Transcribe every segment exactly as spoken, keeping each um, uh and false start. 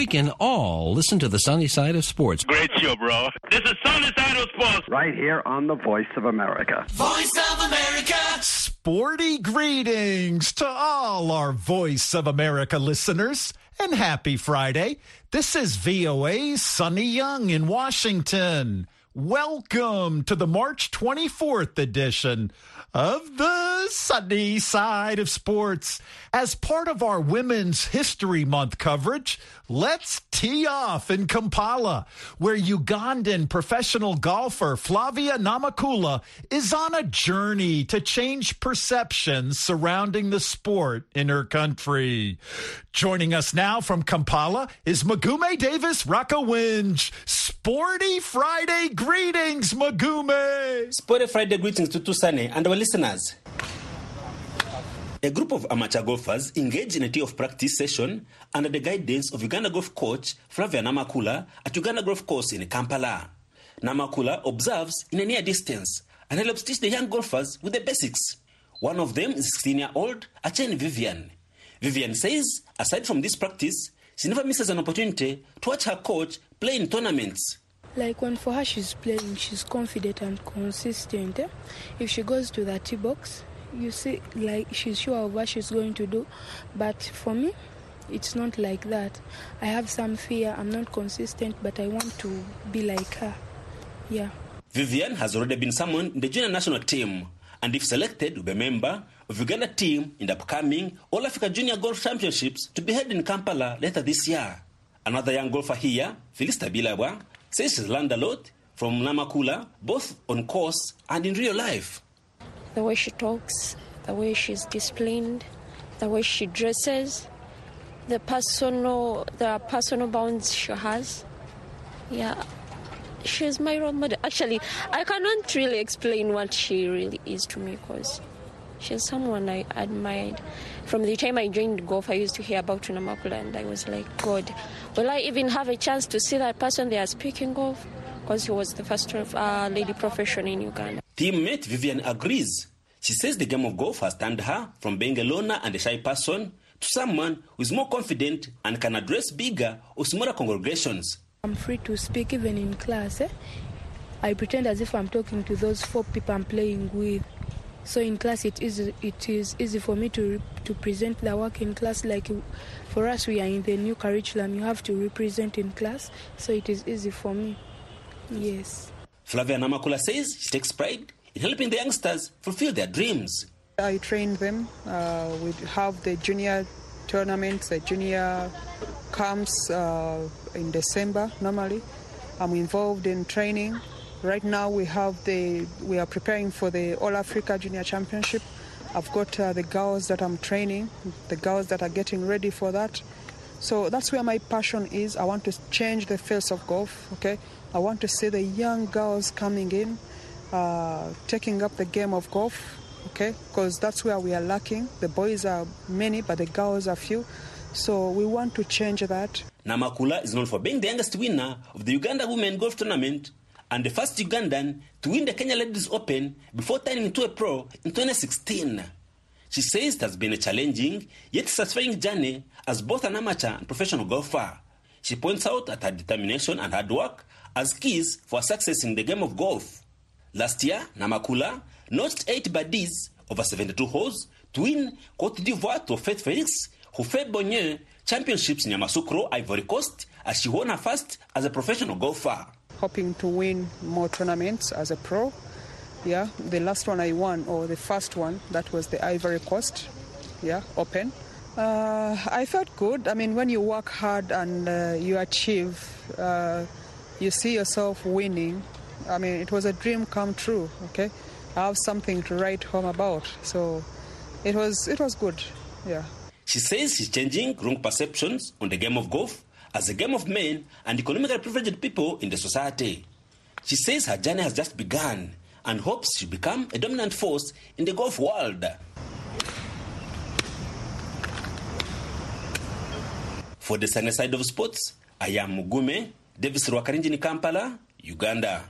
can all listen to the sunny side of sports. Great show, bro. This is Sunny Side of Sports. Right here on the Voice of America. Voice of America. Sporty greetings to all our Voice of America listeners. And happy Friday. This is V O A's Sonny Young in Washington. Welcome to the March twenty-fourth edition of the Sunny Side of Sports. As part of our Women's History Month coverage, let's tee off in Kampala, where Ugandan professional golfer Flavia Namakula is on a journey to change perceptions surrounding the sport in her country. Joining us now from Kampala is Magume Davis Rakawinj. Sporty Friday greetings, Magume. Sporty Friday greetings to Tusane and our listeners. A group of amateur golfers engaged in a tee of practice session under the guidance of Uganda golf coach Flavia Namakula at Uganda Golf Course in Kampala. Namakula observes in a near distance and helps teach the young golfers with the basics. One of them is sixteen-year-old Achene Vivian. Vivian says, aside from this practice, she never misses an opportunity to watch her coach play in tournaments. Like when for her she's playing, she's confident and consistent. Eh? If she goes to the tee box, you see, like she's sure of what she's going to do. But for me, it's not like that. I have some fear. I'm not consistent, but I want to be like her. Yeah. Vivian has already been summoned in the junior national team, and if selected, will be a member of Uganda team in the upcoming All Africa Junior Golf Championships to be held in Kampala later this year. Another young golfer here, Felista Bilabwa, says she's learned a lot from Namakula, both on course and in real life. The way she talks, the way she's disciplined, the way she dresses, the personal, the personal bounds she has. Yeah, she's my role model. Actually, I cannot really explain what she really is to me because she's someone I admired. From the time I joined golf, I used to hear about Namakula and I was like, God, will I even have a chance to see that person they are speaking of? Because he was the first uh, lady professional in Uganda. Teammate Vivian agrees. She says the game of golf has turned her from being a loner and a shy person to someone who is more confident and can address bigger or smaller congregations. I'm free to speak even in class. Eh? I pretend as if I'm talking to those four people I'm playing with. So in class, it is it is easy for me to to present the work in class. Like for us, we are in the new curriculum. You have to represent in class, so it is easy for me. Yes. Flavia Namakula says she takes pride in helping the youngsters fulfill their dreams. I train them. Uh, we have the junior tournaments, the junior camps uh, in December normally. I'm involved in training. Right now we have the we are preparing for the All Africa Junior Championship. I've got uh, the girls that I'm training, the girls that are getting ready for that. So that's where my passion is. I want to change the face of golf. Okay, I want to see the young girls coming in, uh, taking up the game of golf. Okay, because that's where we are lacking. The boys are many, but the girls are few. So we want to change that. Namakula is known for being the youngest winner of the Uganda Women Golf Tournament and the first Ugandan to win the Kenya Ladies Open before turning into a pro in twenty sixteen. She says it has been a challenging yet satisfying journey as both an amateur and professional golfer. She points out at her determination and hard work as keys for success in the game of golf. Last year, Namakula notched eight birdies over seventy-two holes to win Côte d'Ivoire to Faith Felix, who fed Bonnier championships in Yamoussoukro, Ivory Coast, as she won her first as a professional golfer. Hoping to win more tournaments as a pro. Yeah, the last one I won, or the first one, that was the Ivory Coast, yeah, Open. Uh, I felt good. I mean, when you work hard and uh, you achieve, uh, you see yourself winning. I mean, it was a dream come true, okay? I have something to write home about. So it was, it was good, yeah. She says she's changing wrong perceptions on the game of golf as a game of men and economically privileged people in the society. She says her journey has just begun and hopes she'll become a dominant force in the golf world. For the sunny side of sports, I am Mugume Davis Rwakarinji in Kampala, Uganda.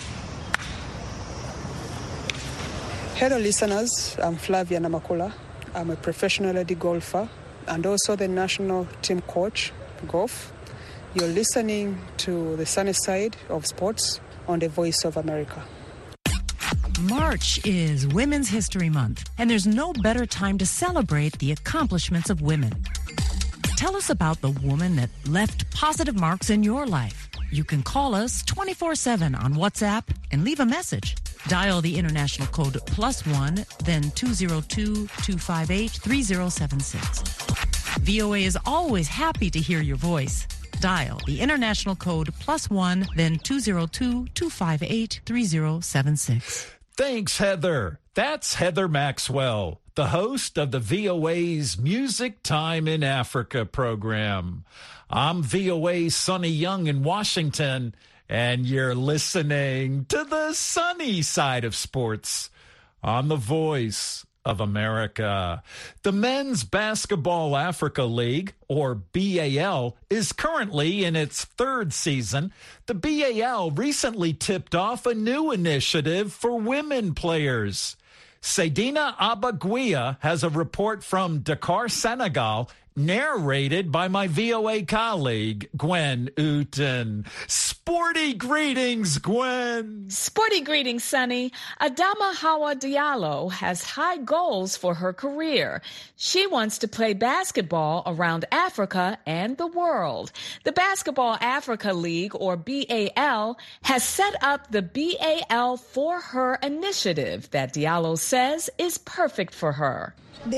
Hello listeners, I'm Flavia Namakula. I'm a professional lady golfer and also the national team coach, golf. You're listening to the sunny side of sports on the Voice of America. March is Women's History Month, and there's no better time to celebrate the accomplishments of women. Tell us about the woman that left positive marks in your life. You can call us twenty-four seven on WhatsApp and leave a message. Dial the international code plus one, then two zero two, two five eight, three zero seven six. V O A is always happy to hear your voice. Dial the international code plus one, then two zero two, two five eight, three zero seven six. Thanks, Heather. That's Heather Maxwell, the host of the V O A's Music Time in Africa program. I'm V O A's Sonny Young in Washington, and you're listening to the sunny side of sports on the Voice of America. The Men's Basketball Africa League, or B A L, is currently in its third season. The B A L recently tipped off a new initiative for women players. Seydina Abaguia has a report from Dakar, Senegal, narrated by my V O A colleague, Gwen Uten. Sporty greetings, Gwen. Sporty greetings, Sonny. Adama Hawa Diallo has high goals for her career. She wants to play basketball around Africa and the world. The Basketball Africa League, or B A L, has set up the B A L for Her initiative that Diallo says is perfect for her.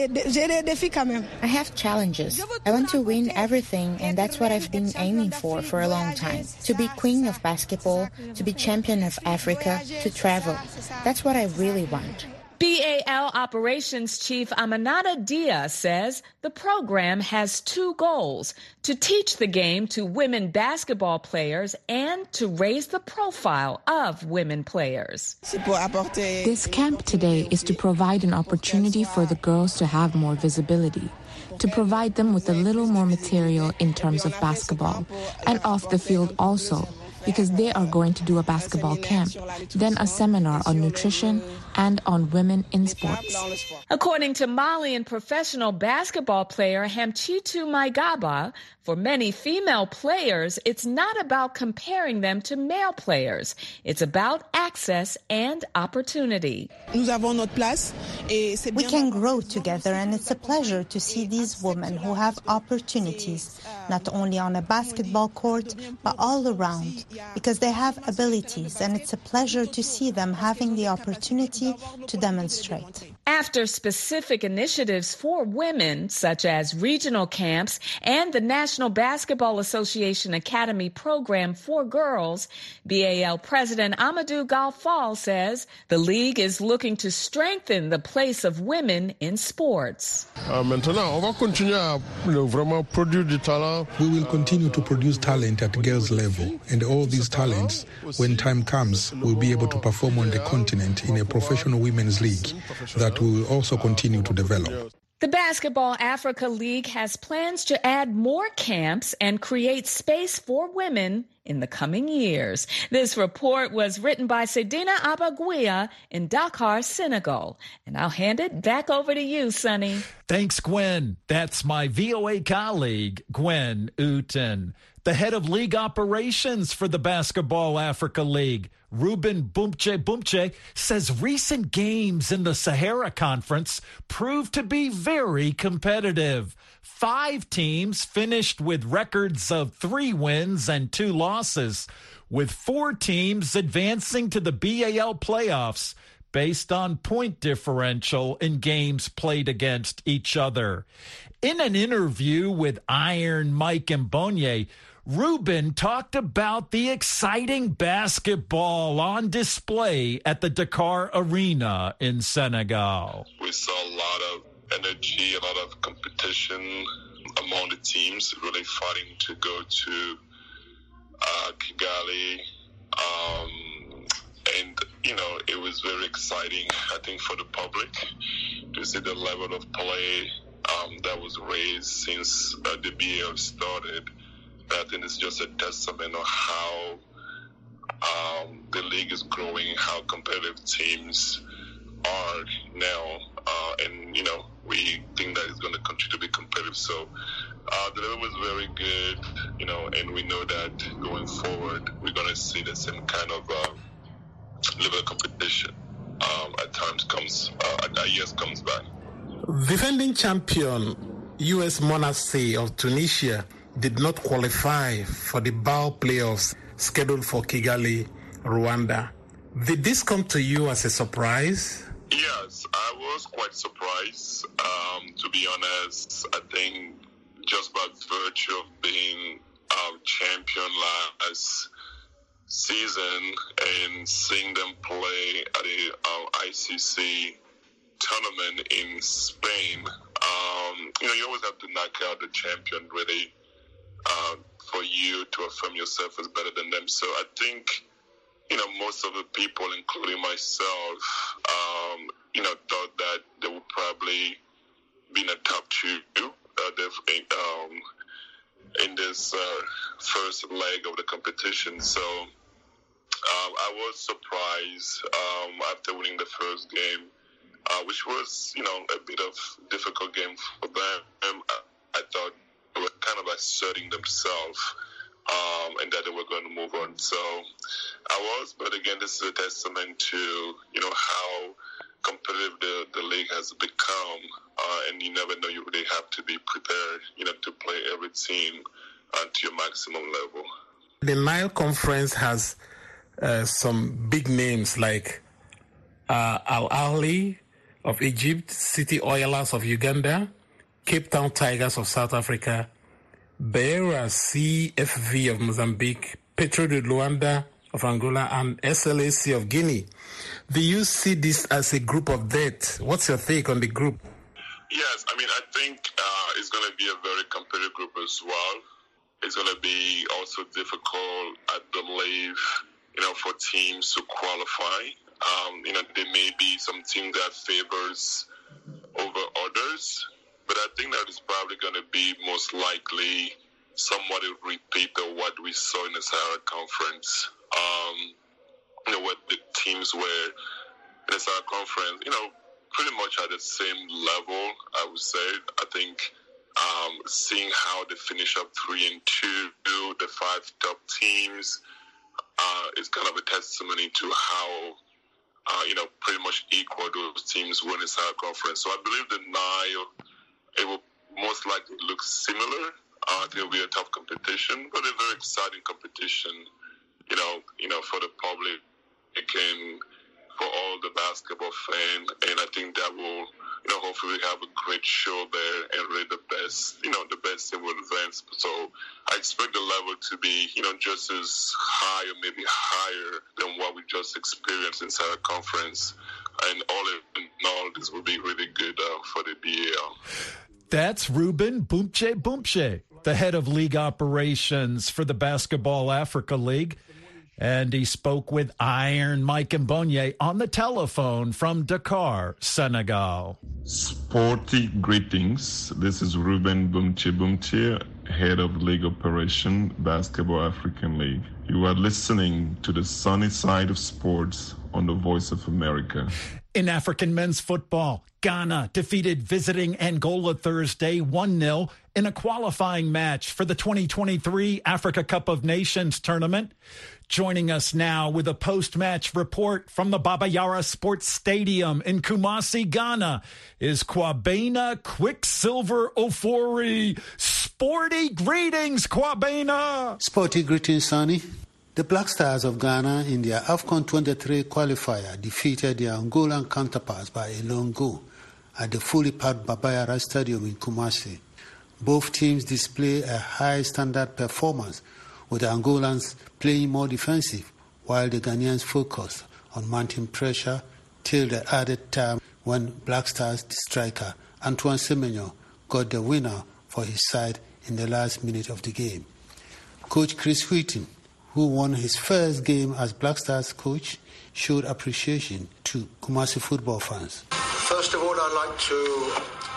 I have challenges. I want to win everything, and that's what I've been aiming for for a long time. To be queen of basketball, to be champion of Africa, to travel. That's what I really want. B A L Operations Chief Aminata Dia says the program has two goals: to teach the game to women basketball players and to raise the profile of women players. This camp today is to provide an opportunity for the girls to have more visibility, to provide them with a little more material in terms of basketball, and off the field also, because they are going to do a basketball camp, then a seminar on nutrition and on women in sports. According to Malian professional basketball player Hamchitu Maigaba, for many female players, it's not about comparing them to male players. It's about access and opportunity. We can grow together, and it's a pleasure to see these women who have opportunities, not only on a basketball court, but all around, because they have abilities, and it's a pleasure to see them having the opportunity to demonstrate. After specific initiatives for women, such as regional camps and the National Basketball Association Academy program for girls, B A L President Amadou Galfal says the league is looking to strengthen the place of women in sports. We will continue to produce talent at girls' level, and all these talents, when time comes, will be able to perform on the continent in a professional women's league that we will also continue to develop. The Basketball Africa League has plans to add more camps and create space for women in the coming years. This report was written by Seydina Abaguia in Dakar, Senegal. And I'll hand it back over to you, Sonny. Thanks, Gwen. That's my V O A colleague, Gwen Uten. The head of league operations for the Basketball Africa League, Ruben Bumche Bumche, says recent games in the Sahara Conference proved to be very competitive. Five teams finished with records of three wins and two losses, with four teams advancing to the B A L playoffs based on point differential in games played against each other. In an interview with Iron Mike Mbonye, Ruben talked about the exciting basketball on display at the Dakar Arena in Senegal. We saw a lot of energy, a lot of competition among the teams, really fighting to go to uh, Kigali. Um, and, you know, it was very exciting, I think, for the public to see the level of play um, that was raised since uh, the B A L started. I think it's just a testament of how um, the league is growing, how competitive teams are now, uh, and you know we think that it's going to continue to be competitive. So uh, the level was very good, you know, and we know that going forward we're going to see the same kind of uh, level of competition um, at times comes, uh, at years comes by. Defending champion U S Monastir of Tunisia did not qualify for the B A L playoffs scheduled for Kigali, Rwanda. Did this come to you as a surprise? Yes, I was quite surprised. Um, to be honest, I think just by virtue of being um, champion last season and seeing them play at the um, I C C tournament in Spain, um, you know, you always have to knock out the champion really uh, for you to affirm yourself as better than them. So I think, you know, most of the people, including myself, um, you know, thought that they would probably be in the top two uh, um, in this uh, first leg of the competition. So um, I was surprised um, after winning the first game, uh, which was, you know, a bit of difficult game for them. I, I thought they were kind of asserting themselves. Um, and that they were going to move on. So I was, but again, this is a testament to, you know, how competitive the, the league has become. Uh, and you never know, you really have to be prepared, you know, to play every team uh, to your maximum level. The Nile Conference has uh, some big names like uh, Al Ahly of Egypt, City Oilers of Uganda, Cape Town Tigers of South Africa, Beira C F V of Mozambique, Petro de Luanda of Angola, and S L A C of Guinea. Do you see this as a group of death? What's your take on the group? Yes, I mean, I think uh, it's going to be a very competitive group as well. It's going to be also difficult, I believe, you know, for teams to qualify. Um, you know, there may be some teams that favors over others. But I think that is probably going to be most likely somewhat a repeat of what we saw in the Sahara Conference. Um, you know, what the teams were in the Sahara Conference, you know, pretty much at the same level, I would say. I think um, seeing how they finish up three and two, the five top teams, uh, is kind of a testimony to how, uh, you know, pretty much equal those teams were in the Sahara Conference. So I believe the Nile, it will most likely look similar. Uh, I think it will be a tough competition, but a very exciting competition, you know, you know, for the public and for all the basketball fans. And I think that will, you know, hopefully have a great show there and really the best, you know, the best team will advance. So I expect the level to be, you know, just as high or maybe higher than what we just experienced in Sahara Conference. And all in all, this will be really good uh, for the B A L. That's Ruben Boumtje Boumtje, the head of league operations for the Basketball Africa League. And he spoke with Iron Mike Mbonye on the telephone from Dakar, Senegal. Sporty greetings. This is Ruben Boumtje Boumtje, head of league operation, Basketball African League. You are listening to the sunny side of sports on the Voice of America. In African men's football, Ghana defeated visiting Angola Thursday one nil in a qualifying match for the twenty twenty-three Africa Cup of Nations tournament. Joining us now with a post-match report from the Baba Yara Sports Stadium in Kumasi, Ghana, is Kwabena Quicksilver Ofori. Sporty greetings, Kwabena. Sporty greetings, Sonny. The Black Stars of Ghana in their AFCON twenty-three qualifier defeated their Angolan counterparts by a lone goal at the fully packed Baba Yara Stadium in Kumasi. Both teams display a high standard performance, with the Angolans playing more defensive while the Ghanaians focused on mounting pressure till the added time when Black Stars striker Antoine Semenyo got the winner for his side in the last minute of the game. Coach Chris Wheaton, who won his first game as Black Stars coach, showed appreciation to Kumasi football fans. First of all, I'd like to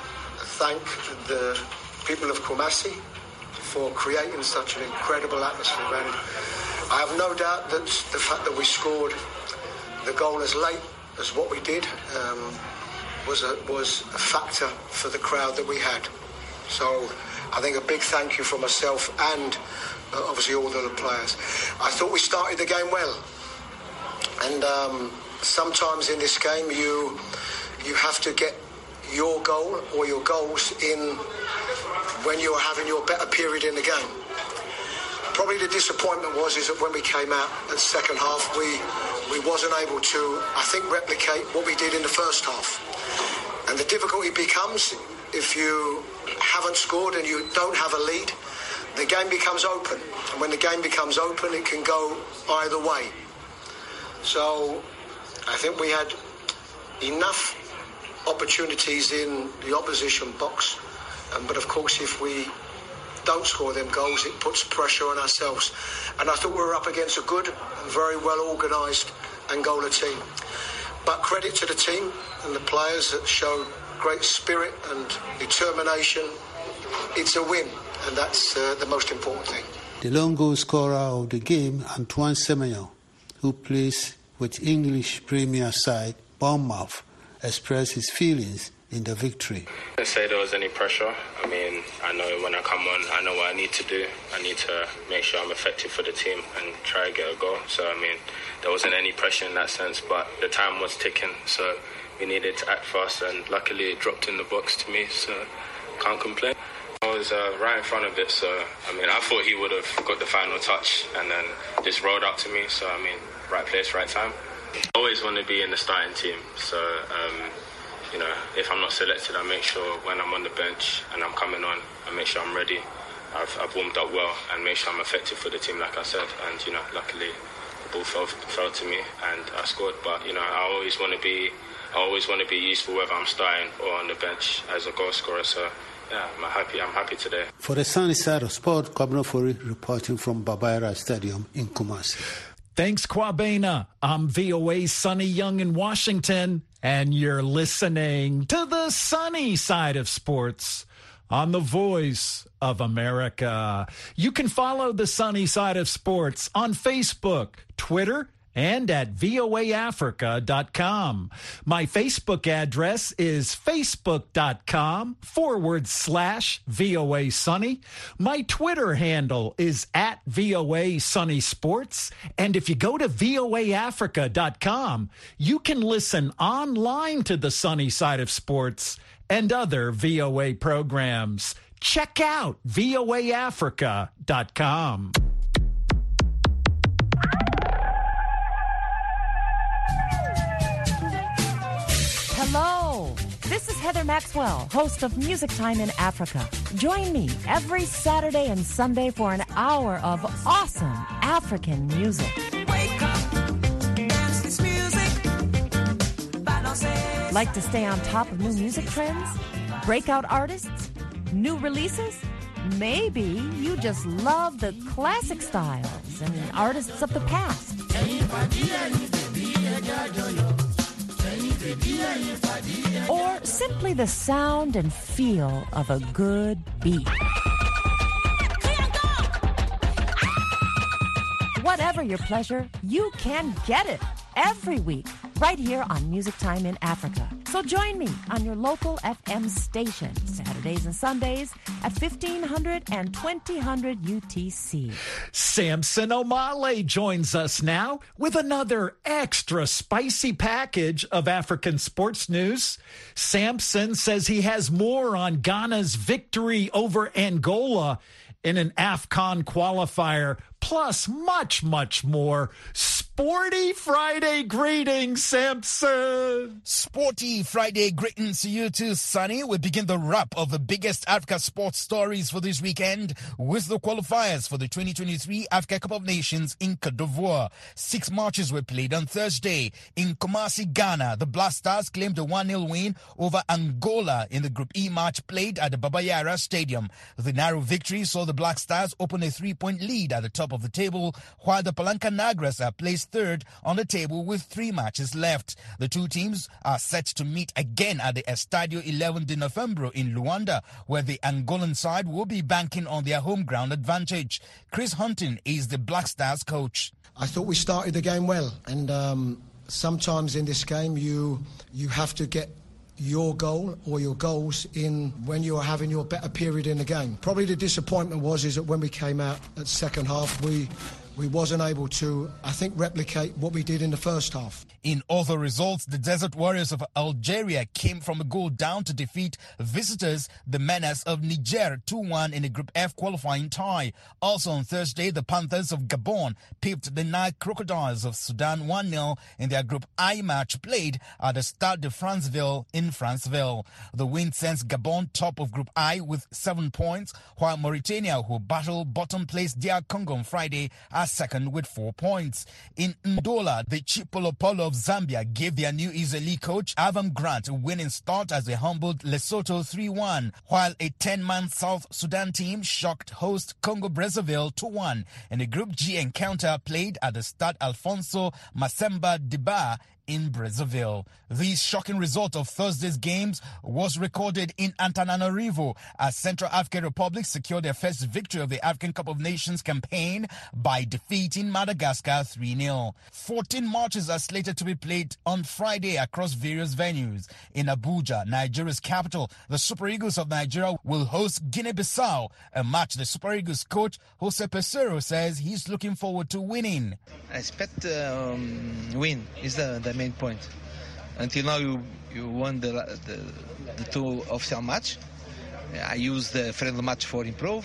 thank the people of Kumasi for creating such an incredible atmosphere. And I have no doubt that the fact that we scored the goal as late as what we did um, was a, was a factor for the crowd that we had. So I think a big thank you from myself and uh, obviously all the other players. I thought we started the game well. And um, sometimes in this game you you have to get your goal or your goals in when you are having your better period in the game. Probably the disappointment was is that when we came out at the second half, we we wasn't able to, I think, replicate what we did in the first half. And the difficulty becomes if you haven't scored and you don't have a lead, the game becomes open. And when the game becomes open, it can go either way. So I think we had enough opportunities in the opposition box. Um, but of course, if we don't score them goals, it puts pressure on ourselves. And I thought we were up against a good and very well organised Angola team. But credit to the team and the players that showed great spirit and determination. It's a win, and that's uh, the most important thing. The lone goal scorer of the game, Antoine Semenyo, who plays with English Premier side Bournemouth, expressed his feelings in the victory. I didn't say there was any pressure. I mean, I know when I come on, I know what I need to do. I need to make sure I'm effective for the team and try to get a goal. So, I mean, there wasn't any pressure in that sense, but the time was ticking, so we needed to act fast, and luckily it dropped in the box to me, so can't complain. I was uh, right in front of it, so, I mean, I thought he would have got the final touch and then just rolled up to me, so, I mean, right place, right time. I always want to be in the starting team, so, um, you know, if I'm not selected, I make sure when I'm on the bench and I'm coming on, I make sure I'm ready. I've, I've warmed up well and make sure I'm effective for the team, like I said. And, you know, luckily the ball fell, fell to me and I scored. But, you know, I always want to be, I always want to be useful whether I'm starting or on the bench as a goal scorer. So, yeah, I'm happy. I'm happy today. For the Sunny Side of Sport, Kwabena Fori reporting from Babayara Stadium in Kumasi. Thanks, Kwabena. I'm V O A's Sonny Young in Washington, and you're listening to the Sunny Side of Sports on the Voice of America. You can follow the Sunny Side of Sports on Facebook, Twitter, and at V O A Africa dot com. My Facebook address is facebook.com forward slash VOA Sunny. My Twitter handle is at V O A Sunny Sports. And if you go to V O A Africa dot com, you can listen online to the Sunny Side of Sports and other V O A programs. Check out V O A Africa dot com. Hello, this is Heather Maxwell, host of Music Time in Africa. Join me every Saturday and Sunday for an hour of awesome African music. Wake up, dance this music. Like to stay on top of new music trends? Breakout artists? New releases? Maybe you just love the classic styles and artists of the past. Or simply the sound and feel of a good beat. Whatever your pleasure, you can get it every week right here on Music Time in Africa. So join me on your local F M station, Saturdays and Sundays at fifteen hundred and twenty hundred U T C. Samson Omale joins us now with another extra spicy package of African sports news. Samson says he has more on Ghana's victory over Angola in an AFCON qualifier, plus much, much more. Sporty Friday greetings, Samson. Sporty Friday greetings to you too, Sonny. We begin the wrap of the biggest Africa sports stories for this weekend with the qualifiers for the twenty twenty-three Africa Cup of Nations in Côte d'Ivoire. Six matches were played on Thursday. In Kumasi, Ghana, the Black Stars claimed a one nil win over Angola in the Group E match played at the Baba Yara Stadium. The narrow victory saw the Black Stars open a three-point lead at the top of the table, while the Palanca Negras are placed third on the table with three matches left. The two teams are set to meet again at the Estadio eleven de Novembro in Luanda, where the Angolan side will be banking on their home ground advantage. Chris Hunting is the Black Stars coach. I thought we started the game well, and um, sometimes in this game you you have to get your goal or your goals in when you're having your better period in the game. Probably the disappointment was is that when we came out at second half, we we wasn't able to, I think, replicate what we did in the first half. In other results, the Desert Warriors of Algeria came from a goal down to defeat visitors, the Menace of Niger, two one in a Group F qualifying tie. Also on Thursday, the Panthers of Gabon pipped the Nile Crocodiles of Sudan one nil in their Group I match played at the Stade de Franceville in Franceville. The win sends Gabon top of Group I with seven points, while Mauritania, who battled bottom place D R Congo on Friday, are second with four points. In Ndola, the Chipolopolo of Zambia gave their new Israeli coach Avram Grant a winning start as they humbled Lesotho three one, while a ten-man South Sudan team shocked host Congo-Brazzaville two one in a Group G encounter played at the Stade Alfonso Masemba Diba in Brazzaville. The shocking result of Thursday's games was recorded in Antananarivo as Central African Republic secured their first victory of the African Cup of Nations campaign by defeating Madagascar three nil. fourteen matches are slated to be played on Friday across various venues. In Abuja, Nigeria's capital, the Super Eagles of Nigeria will host Guinea-Bissau, a match the Super Eagles coach Jose Pesero says he's looking forward to winning. I expect um, win is the, the main point. Until now, you you won the the, the two official match. I used the friendly match for improve.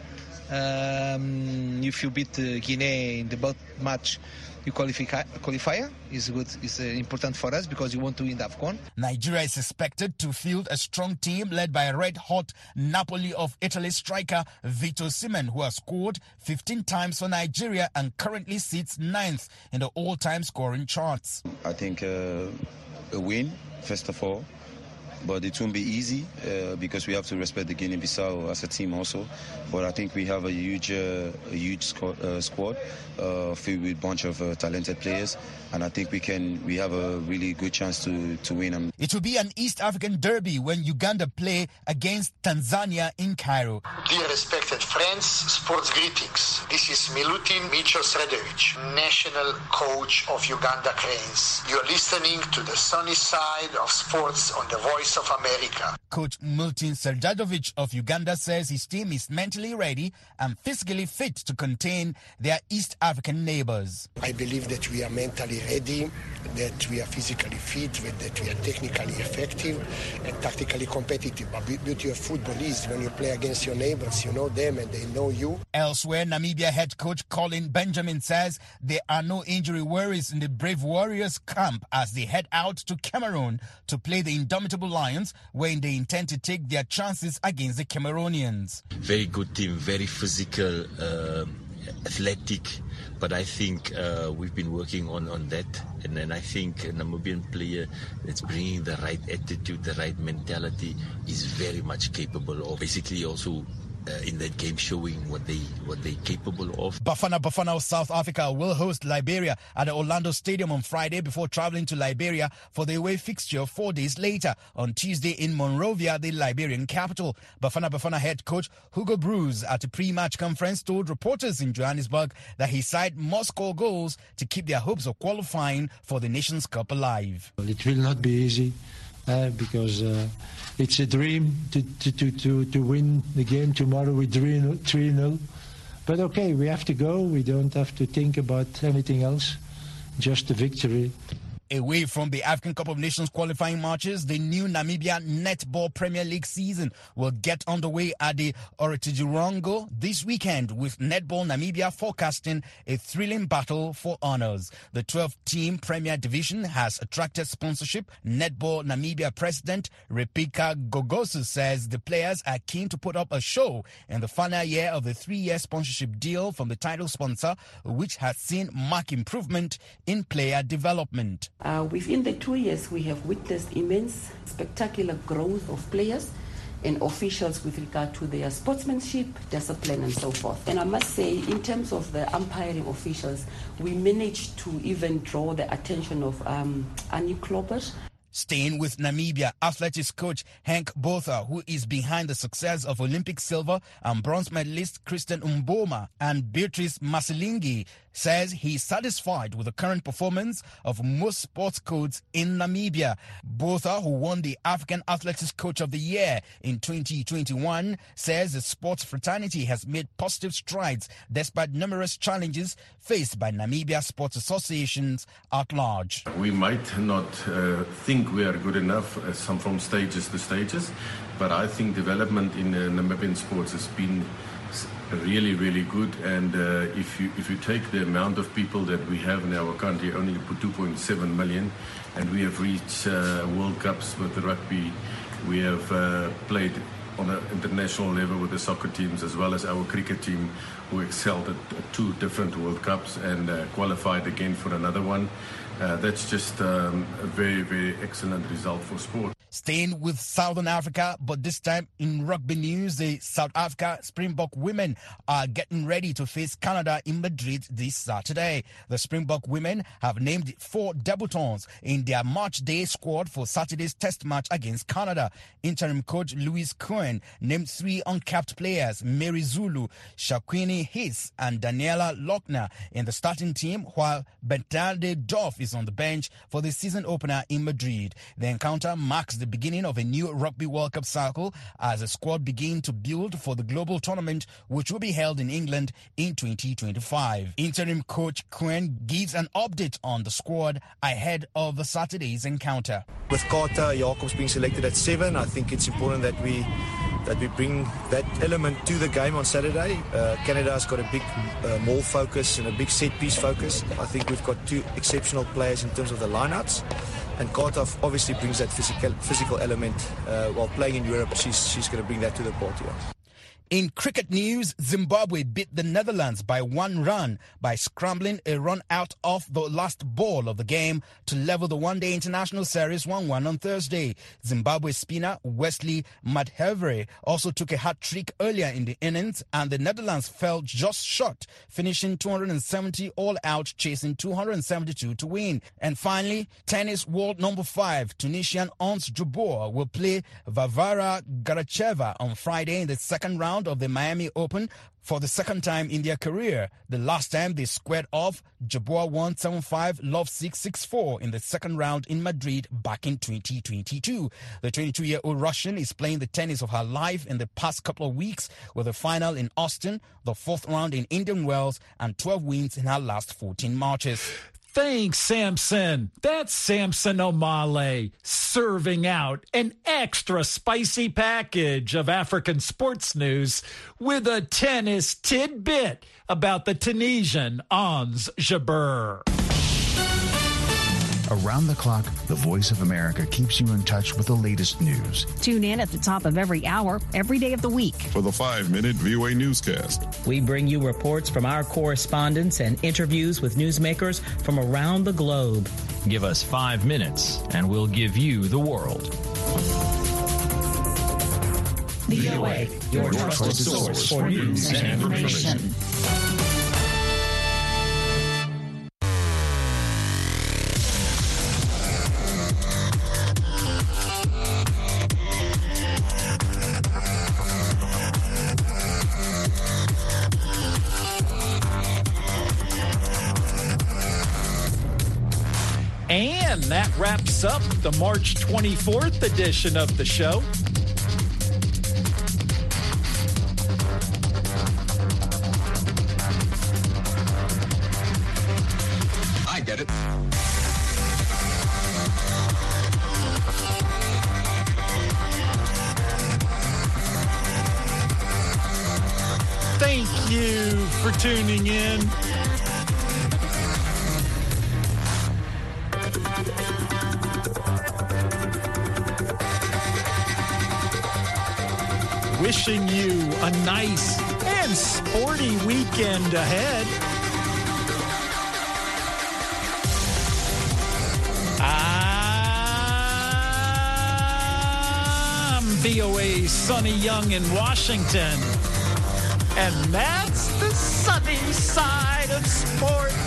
Um, if you beat uh, Guinea in the both match, you qualify. Qualifier is good. Is uh, important for us because you want to win the AFCON. Nigeria is expected to field a strong team led by a red-hot Napoli of Italy striker Vito Osimhen, who has scored fifteen times for Nigeria and currently sits ninth in the all-time scoring charts. I think uh, a win, first of all, but it won't be easy uh, because we have to respect the Guinea-Bissau as a team also. But I think we have a huge, uh, a huge squad, uh, squad uh, filled with a bunch of uh, talented players, and I think we can. We have a really good chance to to win them. It will be an East African derby when Uganda play against Tanzania in Cairo. Dear respected friends, sports greetings. This is Milutin Micho Sredovic, national coach of Uganda Cranes. You're listening to the sunny side of sports on the Voice of America. Coach Milutin Sredovic of Uganda says his team is mentally ready and physically fit to contain their East African neighbors. I believe that we are mentally ready, that we are physically fit, that we are technically effective and tactically competitive. But the beauty of football is when you play against your neighbors, you know them and they know you. Elsewhere, Namibia head coach Colin Benjamin says there are no injury worries in the Brave Warriors camp as they head out to Cameroon to play the Indomitable Lions, where they intend to take their chances against the Cameroonians. Very good team, very physical, uh, athletic, but I think uh, we've been working on, on that, and then I think a Namibian player that's bringing the right attitude, the right mentality is very much capable of basically also Uh, in that game showing what they what they're capable of. Bafana Bafana of South Africa will host Liberia at the Orlando Stadium on Friday before traveling to Liberia for the away fixture four days later on Tuesday in Monrovia, the Liberian capital. Bafana Bafana head coach Hugo Broos at a pre-match conference told reporters in Johannesburg that he side must score goals to keep their hopes of qualifying for the Nations Cup alive. It will not be easy. Uh, because uh, it's a dream to, to, to, to, to win the game tomorrow with three nil. But okay, we have to go. We don't have to think about anything else, just the victory. Away from the African Cup of Nations qualifying matches, the new Namibia Netball Premier League season will get underway at the Oretigirongo this weekend, with Netball Namibia forecasting a thrilling battle for honors. The twelve-team Premier Division has attracted sponsorship. Netball Namibia President Repika Gogosu says the players are keen to put up a show in the final year of the three-year sponsorship deal from the title sponsor, which has seen marked improvement in player development. Uh, within the two years, we have witnessed immense, spectacular growth of players and officials with regard to their sportsmanship, discipline, and so forth. And I must say, in terms of the umpiring officials, we managed to even draw the attention of um, Annie Klobuchar. Staying with Namibia, athletics coach Henk Botha, who is behind the success of Olympic silver and bronze medalist Kristen Mboma and Beatrice Masilingi, says he's satisfied with the current performance of most sports codes in Namibia. Botha, who won the African Athletics Coach of the Year in twenty twenty-one, says the sports fraternity has made positive strides despite numerous challenges faced by Namibia sports associations at large. We might not uh, think we are good enough uh, some from stages to stages, but I think development in uh, Namibian sports has been really, really good. And uh, if you if you take the amount of people that we have in our country, only two point seven million, and we have reached uh, World Cups with the rugby, we have uh, played on an international level with the soccer teams as well as our cricket team, who excelled at two different World Cups and uh, qualified again for another one. Uh, that's just um, a very, very excellent result for sport. Staying with Southern Africa, but this time in rugby news, the South Africa Springbok women are getting ready to face Canada in Madrid this Saturday. The Springbok women have named four debutants in their match day squad for Saturday's test match against Canada. Interim coach Louis Cohen named three uncapped players, Mary Zulu, Shaquini Hiss and Daniela Lochner in the starting team, while Bernarde Doff is on the bench for the season opener in Madrid. The encounter marks the beginning of a new Rugby World Cup cycle as the squad begin to build for the global tournament, which will be held in England in twenty twenty-five. Interim coach Cohen gives an update on the squad ahead of the Saturday's encounter. With Carter Jacobs being selected at seven, I think it's important that we that we bring that element to the game on Saturday. Uh, Canada's got a big uh, maul focus and a big set-piece focus. I think we've got two exceptional players in terms of the lineouts. And Carter obviously brings that physical physical element. Uh, while playing in Europe, she's, she's going to bring that to the party. In cricket news, Zimbabwe beat the Netherlands by one run by scrambling a run out of the last ball of the game to level the one-day international series one one on Thursday. Zimbabwe spinner Wesley Madhevere also took a hat-trick earlier in the innings, and the Netherlands fell just short, finishing two hundred seventy all out, chasing two hundred seventy-two to win. And finally, tennis world number five, Tunisian Ons Jabeur will play Varvara Garacheva on Friday in the second round of the Miami Open for the second time in their career. The last time they squared off, Jabeur won seven five, love six, six four in the second round in Madrid back in twenty twenty-two. The twenty-two-year-old Russian is playing the tennis of her life in the past couple of weeks, with a final in Austin, the fourth round in Indian Wells, and twelve wins in her last fourteen matches. Thanks, Samson. That's Samson Omale serving out an extra spicy package of African sports news with a tennis tidbit about the Tunisian Ons Jabeur. Around the clock, the Voice of America keeps you in touch with the latest news. Tune in at the top of every hour, every day of the week. For the five-minute V O A newscast. We bring you reports from our correspondents and interviews with newsmakers from around the globe. Give us five minutes, and we'll give you the world. V O A, your, your trusted source for news and information. And that wraps up the March twenty-fourth edition of the show. I get it. Thank you for tuning in. Wishing you a nice and sporty weekend ahead. I'm V O A's Sonny Young in Washington. And that's the sunny side of sports.